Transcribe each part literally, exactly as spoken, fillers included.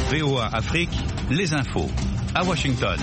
V O A Afrique, les infos. À Washington.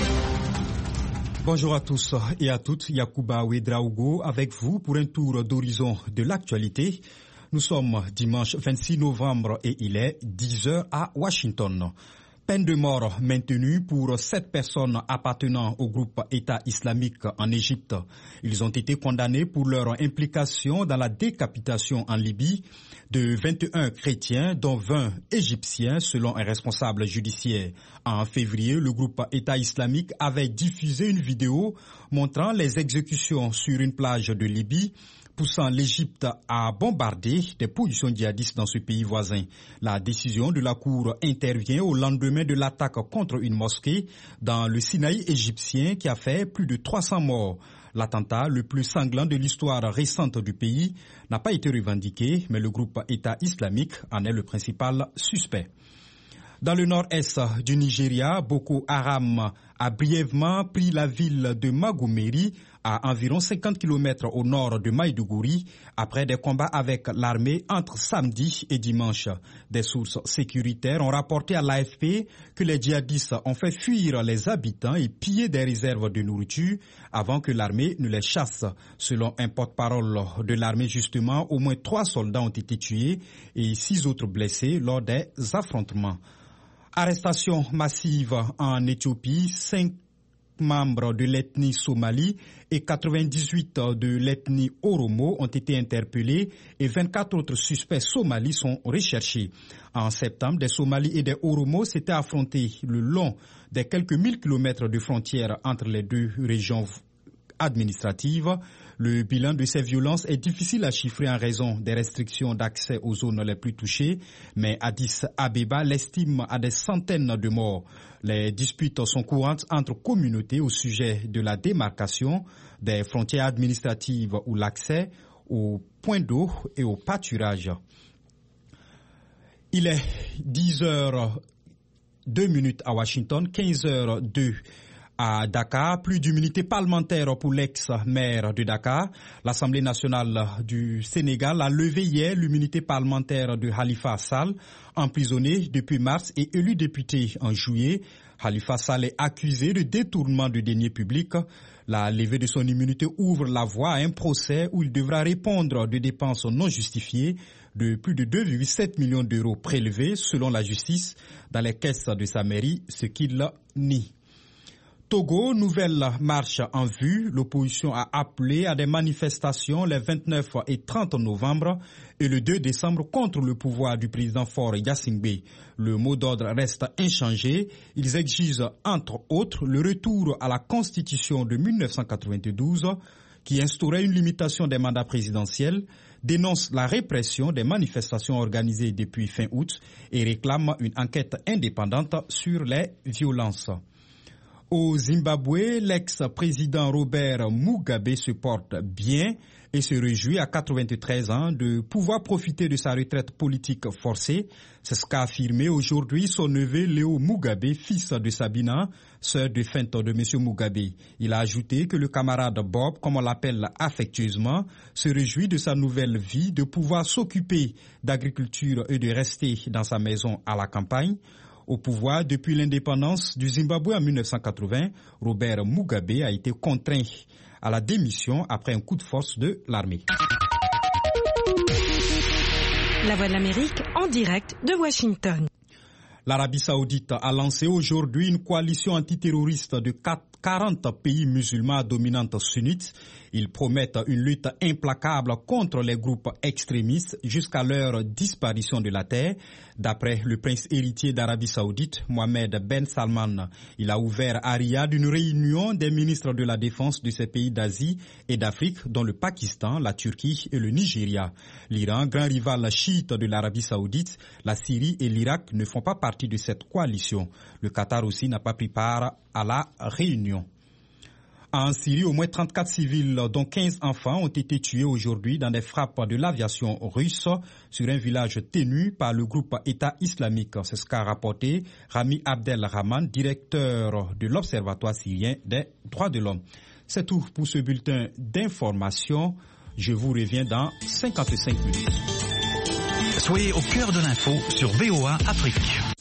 Bonjour à tous et à toutes, Yacouba Ouedraogo avec vous pour un tour d'horizon de l'actualité. Nous sommes dimanche vingt-six novembre et il est dix heures à Washington. Peine de mort maintenue pour sept personnes appartenant au groupe État islamique en Égypte. Ils ont été condamnés pour leur implication dans la décapitation en Libye de vingt et un chrétiens, dont vingt égyptiens, selon un responsable judiciaire. En février, le groupe État islamique avait diffusé une vidéo montrant les exécutions sur une plage de Libye, poussant l'Égypte à bombarder des positions djihadistes dans ce pays voisin. La décision de la Cour intervient au lendemain de l'attaque contre une mosquée dans le Sinaï égyptien qui a fait plus de trois cents morts. L'attentat le plus sanglant de l'histoire récente du pays n'a pas été revendiqué, mais le groupe État islamique en est le principal suspect. Dans le nord-est du Nigeria, Boko Haram a brièvement pris la ville de Magumeri, à environ cinquante kilomètres au nord de Maïdougouri, après des combats avec l'armée entre samedi et dimanche. Des sources sécuritaires ont rapporté à l'A F P que les djihadistes ont fait fuir les habitants et piller des réserves de nourriture avant que l'armée ne les chasse. Selon un porte-parole de l'armée, justement, au moins trois soldats ont été tués et six autres blessés lors des affrontements. Arrestation massive en Éthiopie, cinq membres de l'ethnie Somali et quatre-vingt-dix-huit de l'ethnie Oromo ont été interpellés et vingt-quatre autres suspects somalis sont recherchés. En septembre, des Somalis et des Oromo s'étaient affrontés le long des quelques mille kilomètres de frontières entre les deux régions administratives. Le bilan de ces violences est difficile à chiffrer en raison des restrictions d'accès aux zones les plus touchées, mais Addis Abeba l'estime à des centaines de morts. Les disputes sont courantes entre communautés au sujet de la démarcation des frontières administratives ou l'accès aux points d'eau et au pâturage. Il est dix heures deux minutes à Washington, quinze heures deux à Dakar. Plus d'immunité parlementaire pour l'ex-maire de Dakar. L'Assemblée nationale du Sénégal a levé hier l'immunité parlementaire de Khalifa Sall, emprisonné depuis mars et élu député en juillet. Khalifa Sall est accusé de détournement de deniers publics. La levée de son immunité ouvre la voie à un procès où il devra répondre de dépenses non justifiées de plus de deux virgule sept millions d'euros prélevés, selon la justice, dans les caisses de sa mairie, ce qu'il nie. Togo, nouvelle marche en vue. L'opposition a appelé à des manifestations les vingt-neuf et trente novembre et le deux décembre contre le pouvoir du président Faure Gnassingbé. Le mot d'ordre reste inchangé. Ils exigent entre autres le retour à la Constitution de mille neuf cent quatre-vingt-douze qui instaurait une limitation des mandats présidentiels, dénoncent la répression des manifestations organisées depuis fin août et réclament une enquête indépendante sur les violences. Au Zimbabwe, l'ex-président Robert Mugabe se porte bien et se réjouit à quatre-vingt-treize ans de pouvoir profiter de sa retraite politique forcée. C'est ce qu'a affirmé aujourd'hui son neveu Léo Mugabe, fils de Sabina, sœur défunte de M. Mugabe. Il a ajouté que le camarade Bob, comme on l'appelle affectueusement, se réjouit de sa nouvelle vie, de pouvoir s'occuper d'agriculture et de rester dans sa maison à la campagne. Au pouvoir depuis l'indépendance du Zimbabwe en mille neuf cent quatre-vingts, Robert Mugabe a été contraint à la démission après un coup de force de l'armée. La Voix de l'Amérique en direct de Washington. L'Arabie Saoudite a lancé aujourd'hui une coalition antiterroriste de quarante pays musulmans à dominante sunnite. Ils promettent une lutte implacable contre les groupes extrémistes jusqu'à leur disparition de la terre. D'après le prince héritier d'Arabie Saoudite, Mohamed Ben Salman, il a ouvert à Riyad une réunion des ministres de la Défense de ces pays d'Asie et d'Afrique, dont le Pakistan, la Turquie et le Nigeria. L'Iran, grand rival chiite de l'Arabie Saoudite, la Syrie et l'Irak ne font pas partie de cette coalition. Le Qatar aussi n'a pas pris part à la réunion. En Syrie, au moins trente-quatre civils, dont quinze enfants, ont été tués aujourd'hui dans des frappes de l'aviation russe sur un village tenu par le groupe État islamique. C'est ce qu'a rapporté Rami Abdel Rahman, directeur de l'Observatoire syrien des droits de l'homme. C'est tout pour ce bulletin d'information. Je vous reviens dans cinquante-cinq minutes. Soyez au cœur de l'info sur V O A Afrique.